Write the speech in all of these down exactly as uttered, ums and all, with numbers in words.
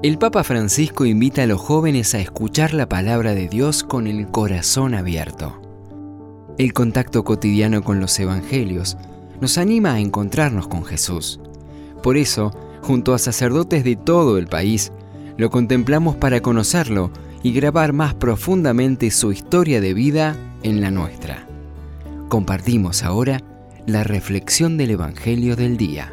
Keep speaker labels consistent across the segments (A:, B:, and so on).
A: El Papa Francisco invita a los jóvenes a escuchar la palabra de Dios con el corazón abierto. El contacto cotidiano con los evangelios nos anima a encontrarnos con Jesús. Por eso, junto a sacerdotes de todo el país, lo contemplamos para conocerlo y grabar más profundamente su historia de vida en la nuestra. Compartimos ahora la reflexión del Evangelio del día.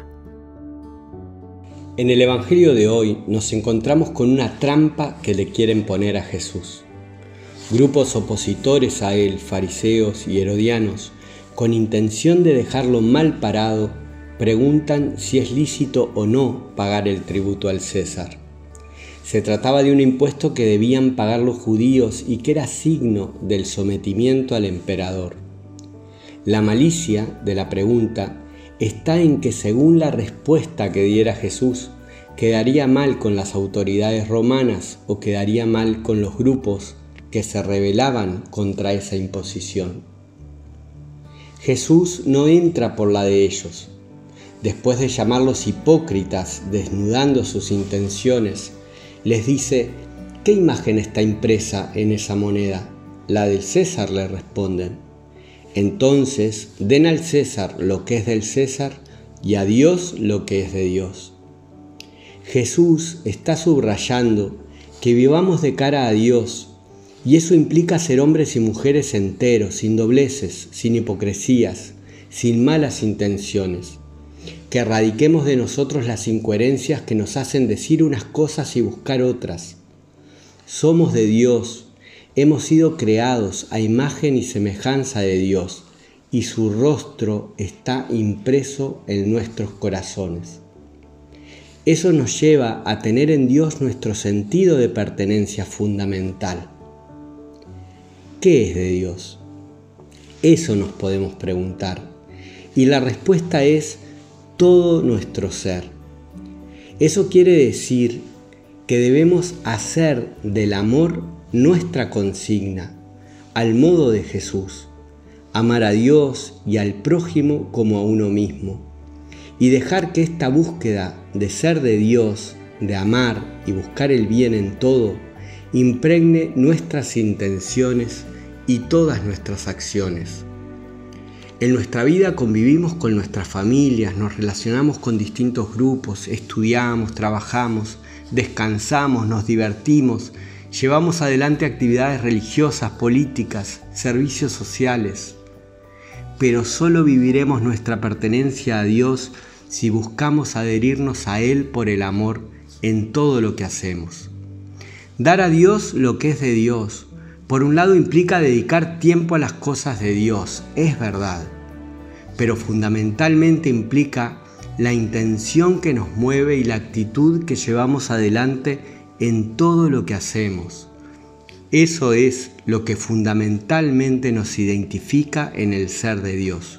B: En el Evangelio de hoy nos encontramos con una trampa que le quieren poner a Jesús. Grupos opositores a él, fariseos y herodianos, con intención de dejarlo mal parado, preguntan si es lícito o no pagar el tributo al César. Se trataba de un impuesto que debían pagar los judíos y que era signo del sometimiento al emperador. La malicia de la pregunta está en que, según la respuesta que diera Jesús, quedaría mal con las autoridades romanas o quedaría mal con los grupos que se rebelaban contra esa imposición. Jesús no entra por la de ellos. Después de llamarlos hipócritas, desnudando sus intenciones, les dice: ¿qué imagen está impresa en esa moneda? La del César, le responden. Entonces, den al César lo que es del César y a Dios lo que es de Dios. Jesús está subrayando que vivamos de cara a Dios, y eso implica ser hombres y mujeres enteros, sin dobleces, sin hipocresías, sin malas intenciones. Que erradiquemos de nosotros las incoherencias que nos hacen decir unas cosas y buscar otras. Somos de Dios. Hemos sido creados a imagen y semejanza de Dios, y su rostro está impreso en nuestros corazones. Eso nos lleva a tener en Dios nuestro sentido de pertenencia fundamental. ¿Qué es de Dios? Eso nos podemos preguntar, y la respuesta es todo nuestro ser. Eso quiere decir que debemos hacer del amor nuestra consigna, al modo de Jesús, amar a Dios y al prójimo como a uno mismo, y dejar que esta búsqueda de ser de Dios, de amar y buscar el bien en todo, impregne nuestras intenciones y todas nuestras acciones. En nuestra vida convivimos con nuestras familias, nos relacionamos con distintos grupos, estudiamos, trabajamos, descansamos, nos divertimos, llevamos adelante actividades religiosas, políticas, servicios sociales. Pero solo viviremos nuestra pertenencia a Dios si buscamos adherirnos a Él por el amor en todo lo que hacemos. Dar a Dios lo que es de Dios, por un lado, implica dedicar tiempo a las cosas de Dios, es verdad, pero fundamentalmente implica la intención que nos mueve y la actitud que llevamos adelante en todo lo que hacemos. Eso es lo que fundamentalmente nos identifica en el ser de Dios.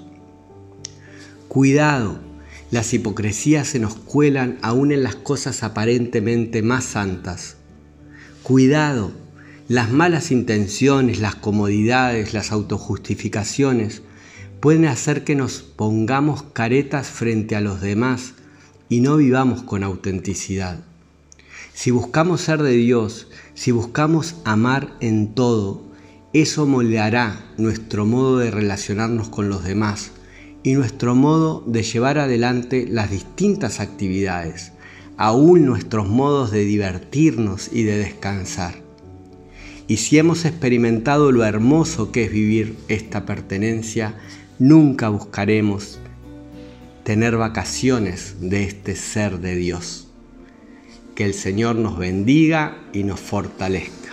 B: Cuidado, las hipocresías se nos cuelan aún en las cosas aparentemente más santas. Cuidado, las malas intenciones, las comodidades, las autojustificaciones pueden hacer que nos pongamos caretas frente a los demás y no vivamos con autenticidad. Si buscamos ser de Dios, si buscamos amar en todo, eso moldeará nuestro modo de relacionarnos con los demás y nuestro modo de llevar adelante las distintas actividades, aún nuestros modos de divertirnos y de descansar. Y si hemos experimentado lo hermoso que es vivir esta pertenencia, nunca buscaremos tener vacaciones de este ser de Dios. Que el Señor nos bendiga y nos fortalezca.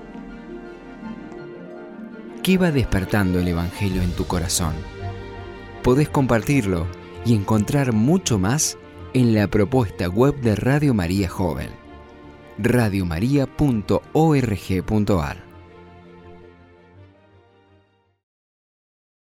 A: ¿Qué va despertando el Evangelio en tu corazón? Podés compartirlo y encontrar mucho más en la propuesta web de Radio María Joven, radiomaria punto org punto ar.